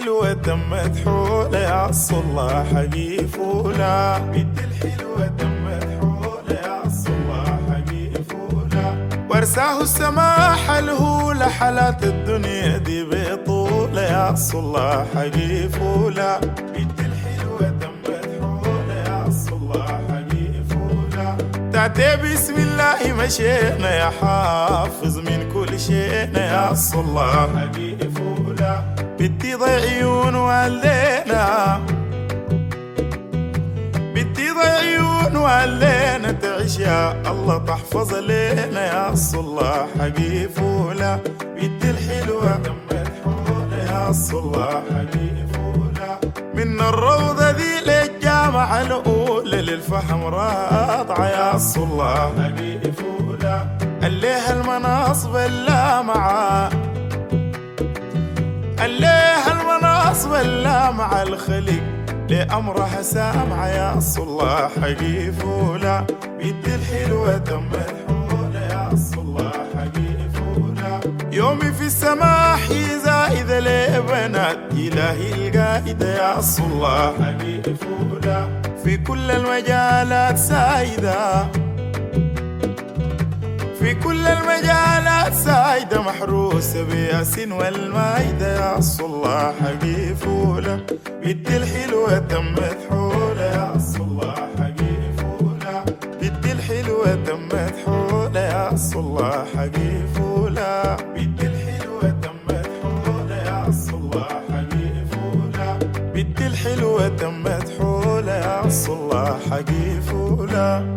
الحلوة تمت حولة يا الصلاح حقي فولا. بنت الحلوة تمت حولة يا الصلاح حقي فولا. وارساه السماح الهولة حالات الدنيا دي بطولة يا الصلاح حقي فولا. بنت الحلوة تمت حولة يا الصلاح حقي فولا. تعتي بسم الله مشينا يا حافظ من كل شينا يا الصلاح حقي فولا. بدي ضي عيون والدينا، بدي ضي عيون والدينا تعيش يا الله تحفظ لينا يا الصلاح حقي فولا. بدي الحلوة تمت حولة يا الصلاح حقي فولا. من الروضة ذي للجامعة الأولى للفهم راضعة يا الصلاح حقي فولا. الليها المناصب اللامعة، الليها المناصب اللامعة الخلق لأمرها سامعة يا الصلاح حقي فولا. بدي الحلوة تمت حولة يا الصلاح حقي فولا. يومي في السماح زائد لبنات إلهي القائدة يا الصلاح حقي فولا. في كل المجالات سايدة، في كل المجالات سايدة محروسة بياسين والمايدة يا الصلاح حقي فولا. بدي الحلوة تمت حولة يا الصلاح حقي فولا. بدي الحلوة تمت حولة يا الصلاح حقي فولا. بدي الحلوة تمت حولة يا الصلاح حقي فولا. بدي الحلوة تمت حولة يا الصلاح حقي فولا.